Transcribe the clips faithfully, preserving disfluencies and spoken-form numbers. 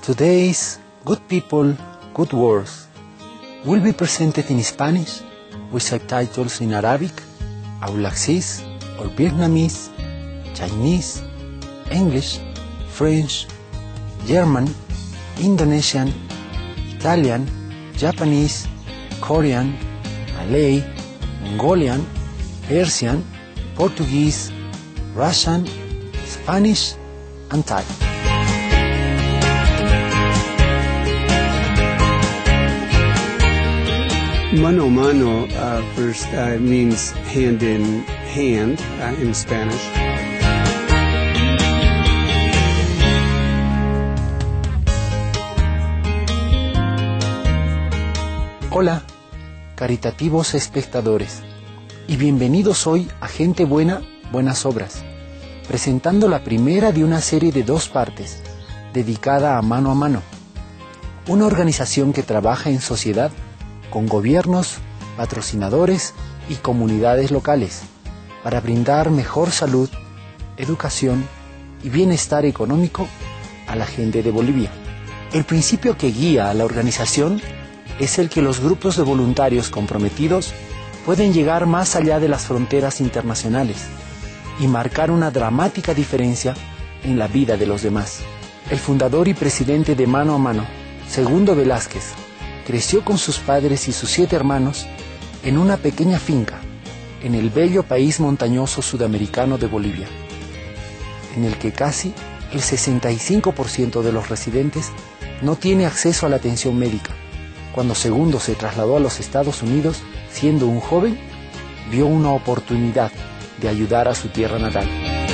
Today's Good People, Good Words will be presented in Spanish with subtitles in Arabic, Aulacese or Vietnamese, Chinese, English, French, German, Indonesian, Italian, Japanese, Korean, Malay, Mongolian, Persian, Portuguese, Russian, Spanish, and Thai. Mano a mano uh, first uh, means hand in hand uh, in Spanish. Hola, caritativos espectadores, y bienvenidos hoy a Gente Buena, Buenas Obras, presentando la primera de una serie de dos partes, dedicada a Mano a Mano, una organización que trabaja en sociedad con gobiernos, patrocinadores y comunidades locales, para brindar mejor salud, educación y bienestar económico a la gente de Bolivia. El principio que guía a la organización es el que los grupos de voluntarios comprometidos pueden llegar más allá de las fronteras internacionales y marcar una dramática diferencia en la vida de los demás. El fundador y presidente de Mano a Mano, Segundo Velázquez, creció con sus padres y sus siete hermanos en una pequeña finca en el bello país montañoso sudamericano de Bolivia, en el que casi el sesenta y cinco por ciento de los residentes no tiene acceso a la atención médica. Cuando Segundo se trasladó a los Estados Unidos, siendo un joven, vio una oportunidad de ayudar a su tierra natal.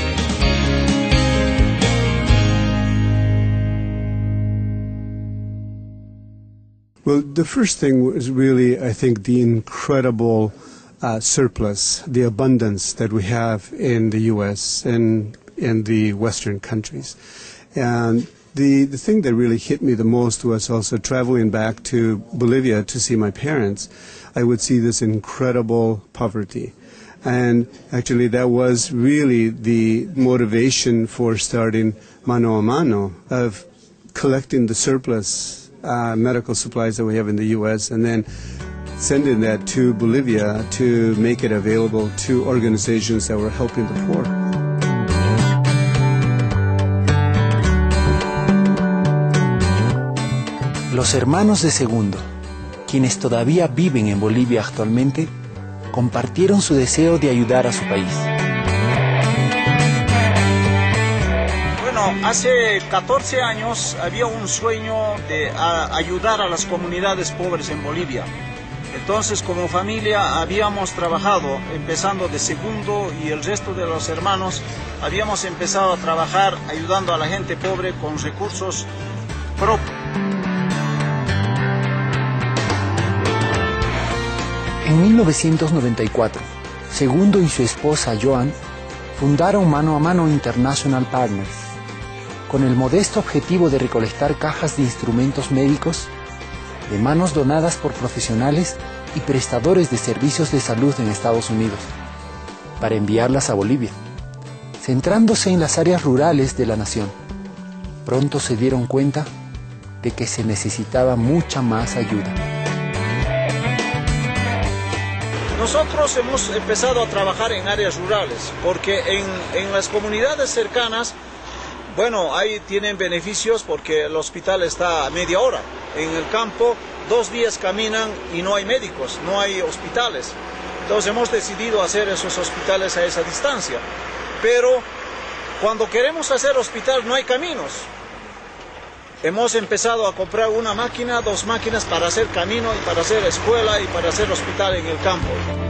Well, the first thing was really, I think, the incredible uh, surplus, the abundance that we have in the U S and in the Western countries. And the, the thing that really hit me the most was also traveling back to Bolivia to see my parents. I would see this incredible poverty. And actually that was really the motivation for starting Mano a Mano, of collecting the surplus Uh, medical supplies that we have in the U S and then sending that to Bolivia to make it available to organizations that were helping the poor. Los hermanos de Segundo, quienes todavía viven en Bolivia actualmente, compartieron su deseo de ayudar a su país. Hace catorce años había un sueño de a, ayudar a las comunidades pobres en Bolivia. Entonces, como familia habíamos trabajado, empezando de Segundo y el resto de los hermanos, habíamos empezado a trabajar ayudando a la gente pobre con recursos propios. En mil novecientos noventa y cuatro, Segundo y su esposa Joan fundaron Mano a Mano International Partners, con el modesto objetivo de recolectar cajas de instrumentos médicos de manos donadas por profesionales y prestadores de servicios de salud en Estados Unidos, para enviarlas a Bolivia, centrándose en las áreas rurales de la nación. Pronto se dieron cuenta de que se necesitaba mucha más ayuda. Nosotros hemos empezado a trabajar en áreas rurales, porque en, en las comunidades cercanas, bueno, ahí tienen beneficios porque el hospital está a media hora. En el campo, dos días caminan y no hay médicos, no hay hospitales. Entonces hemos decidido hacer esos hospitales a esa distancia. Pero cuando queremos hacer hospital no hay caminos. Hemos empezado a comprar una máquina, dos máquinas para hacer camino y para hacer escuela y para hacer hospital en el campo.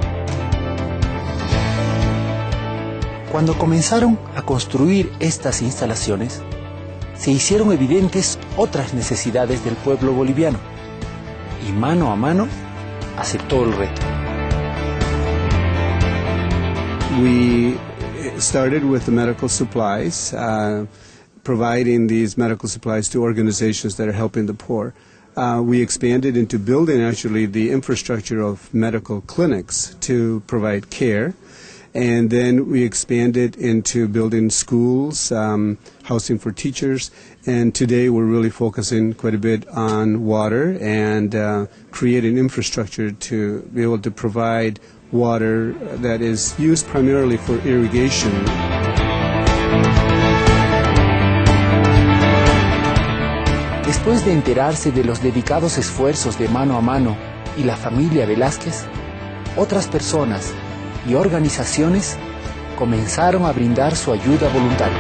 Cuando comenzaron a construir estas instalaciones, se hicieron evidentes otras necesidades del pueblo boliviano, y Mano a Mano aceptó el reto. We started with the medical supplies, uh, providing these medical supplies to organizations that are helping the poor. Uh, we expanded into building actually the infrastructure of medical clinics to provide care. And then we expanded into building schools, um, housing for teachers, and today we're really focusing quite a bit on water and uh, creating infrastructure to be able to provide water that is used primarily for irrigation. Después de enterarse de los dedicados esfuerzos de Mano a Mano y la familia Velázquez, otras personas y organizaciones comenzaron a brindar su ayuda voluntaria.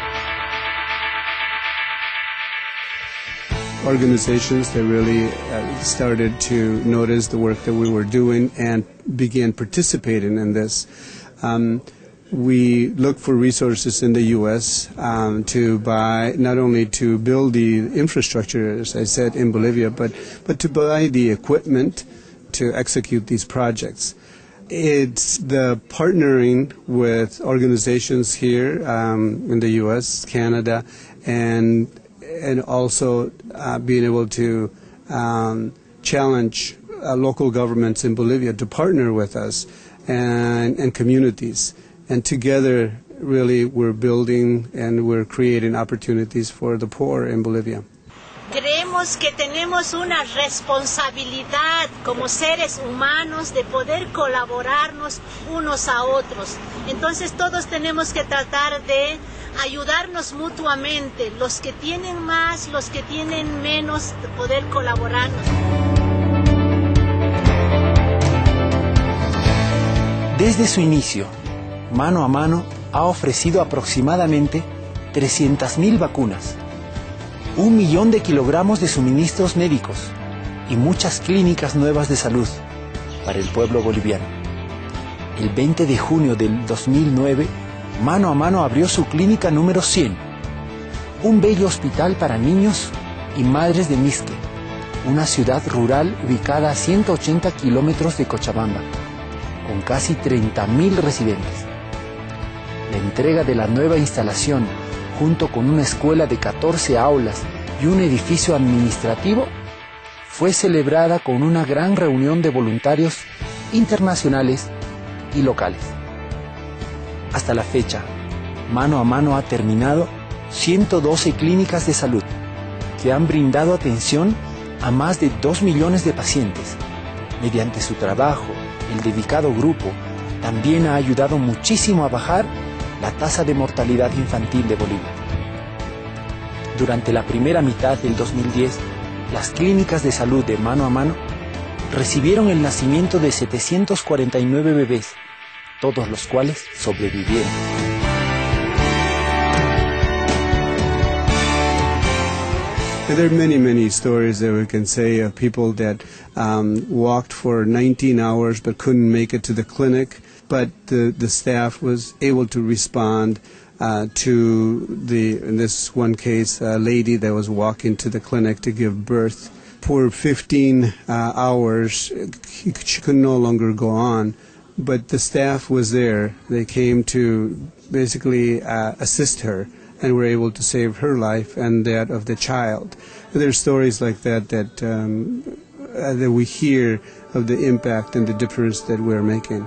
Organizations that really uh, started to notice the work that we were doing and began participating in this. Um, we looked for resources in the U S um, to buy, not only to build the infrastructure, as I said, in Bolivia, but, but to buy the equipment to execute these projects. It's the partnering with organizations here um, in the U S, Canada, and and also uh, being able to um, challenge uh, local governments in Bolivia to partner with us and, and communities. And together, really, we're building and we're creating opportunities for the poor in Bolivia. Creemos que tenemos una responsabilidad como seres humanos de poder colaborarnos unos a otros. Entonces todos tenemos que tratar de ayudarnos mutuamente, los que tienen más, los que tienen menos, de poder colaborarnos. Desde su inicio, Mano a Mano ha ofrecido aproximadamente trescientas mil vacunas, un millón de kilogramos de suministros médicos y muchas clínicas nuevas de salud para el pueblo boliviano. El veinte de junio del dos mil nueve, Mano a Mano abrió su clínica número cien, un bello hospital para niños y madres de Misque, una ciudad rural ubicada a ciento ochenta kilómetros de Cochabamba, con casi treinta mil residentes. La entrega de la nueva instalación, junto con una escuela de catorce aulas y un edificio administrativo, fue celebrada con una gran reunión de voluntarios internacionales y locales. Hasta la fecha, Mano a Mano ha terminado ciento doce clínicas de salud que han brindado atención a más de dos millones de pacientes. Mediante su trabajo, el dedicado grupo también ha ayudado muchísimo a bajar la tasa de mortalidad infantil de Bolivia. Durante la primera mitad del dos mil diez, las clínicas de salud de Mano a Mano recibieron el nacimiento de setecientos cuarenta y nueve bebés, todos los cuales sobrevivieron. There are many, many stories that we can say of people that um, walked for nineteen hours but couldn't make it to the clinic, but the, the staff was able to respond uh, to the, in this one case, a lady that was walking to the clinic to give birth. For fifteen uh, hours, she could no longer go on, but the staff was there. They came to basically uh, assist her, and were able to save her life and that of the child. There are stories like that that, um, uh, that we hear of the impact and the difference that we're making.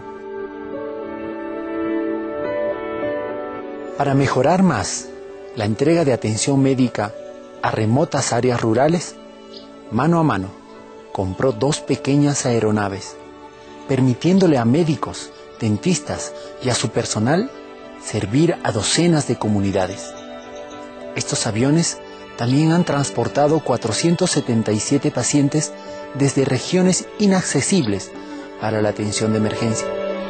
Para mejorar más la entrega de atención médica a remotas áreas rurales, Mano a Mano compró dos pequeñas aeronaves, permitiéndole a médicos, dentistas y a su personal servir a docenas de comunidades. Estos aviones también han transportado cuatrocientos setenta y siete pacientes desde regiones inaccesibles para la atención de emergencia.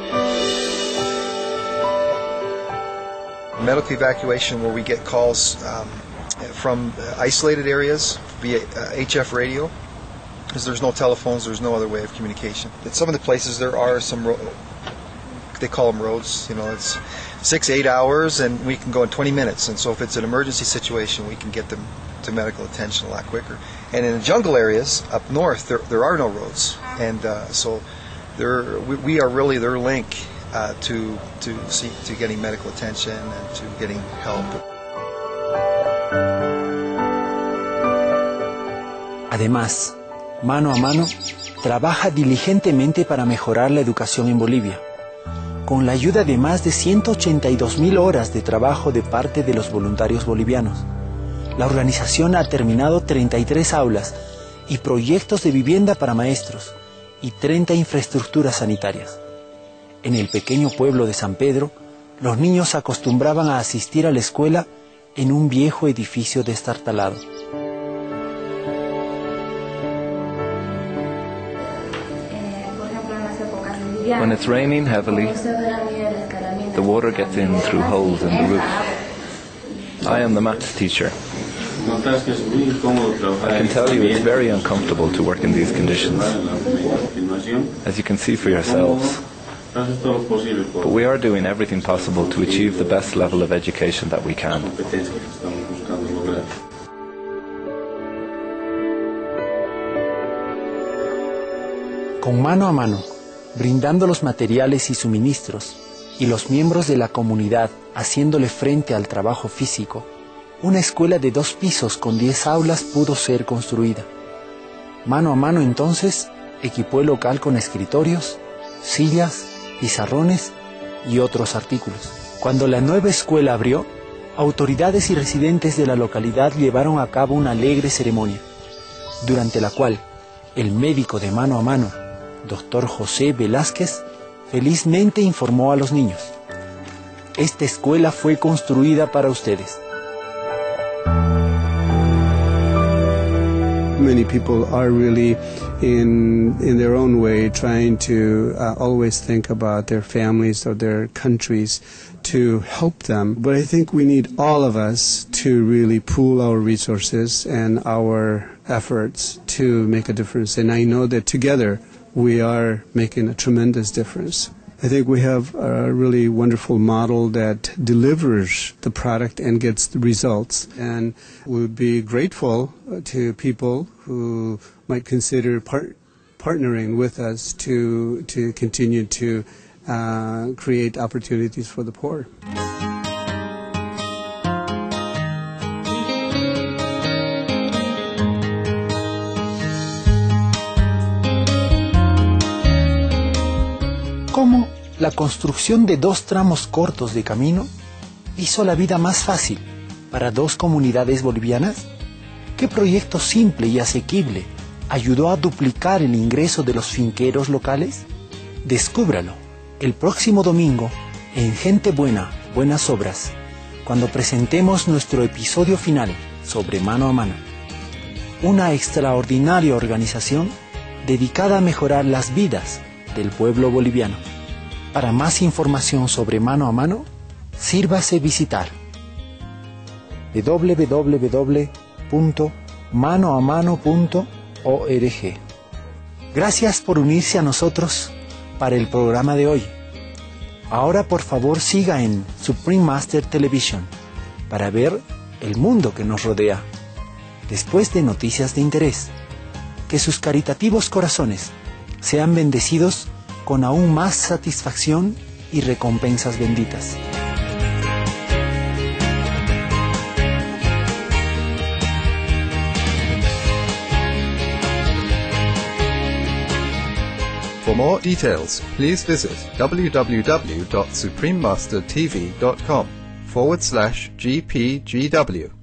Medical evacuation, where we get calls um, from isolated areas via uh, H F radio, because there's no telephones, there's no other way of communication. In some of the places there are some, ro they call them roads, you know, it's six, eight hours and we can go in twenty minutes, and so if it's an emergency situation we can get them to medical attention a lot quicker. And in the jungle areas up north there, there are no roads, and uh, so there, we, we are really their link uh, to, to, see, to getting medical attention and to getting help. Además, Mano a Mano trabaja diligentemente para mejorar la educación en Bolivia, con la ayuda de más de ciento ochenta y dos mil horas de trabajo de parte de los voluntarios bolivianos. La organización ha terminado treinta y tres aulas y proyectos de vivienda para maestros y treinta infraestructuras sanitarias. En el pequeño pueblo de San Pedro, los niños se acostumbraban a asistir a la escuela en un viejo edificio destartalado. When it's raining heavily, the water gets in through holes in the roof. I am the maths teacher. I can tell you it's very uncomfortable to work in these conditions, as you can see for yourselves. But we are doing everything possible to achieve the best level of education that we can. Con mano a mano, brindando los materiales y suministros, y los miembros de la comunidad haciéndole frente al trabajo físico, una escuela de dos pisos con diez aulas pudo ser construida. Mano a mano entonces, equipó el local con escritorios, sillas, pizarrones y otros artículos. Cuando la nueva escuela abrió, autoridades y residentes de la localidad llevaron a cabo una alegre ceremonia, durante la cual el médico de mano a mano, doctor José Velázquez, felizmente informó a los niños: esta escuela fue construida para ustedes. Many people are really in in their own way trying to uh, always think about their families or their countries to help them. But I think we need all of us to really pool our resources and our efforts to make a difference. And I know that together we are making a tremendous difference. I think we have a really wonderful model that delivers the product and gets the results. And we would be grateful to people who might consider part, partnering with us to, to continue to uh, create opportunities for the poor. ¿Cómo la construcción de dos tramos cortos de camino hizo la vida más fácil para dos comunidades bolivianas? ¿Qué proyecto simple y asequible ayudó a duplicar el ingreso de los finqueros locales? Descúbralo el próximo domingo en Gente Buena, Buenas Obras, cuando presentemos nuestro episodio final sobre Mano a Mano, una extraordinaria organización dedicada a mejorar las vidas del pueblo boliviano. Para más información sobre Mano a Mano, sírvase visitar w w w punto mano a mano punto org. Gracias por unirse a nosotros para el programa de hoy. Ahora por favor siga en Supreme Master Television para ver el mundo que nos rodea. Después de noticias de interés, que sus caritativos corazones sean bendecidos con aún más satisfacción y recompensas benditas. For more details, please visit w w w dot supreme master t v dot com forward slash G P G W.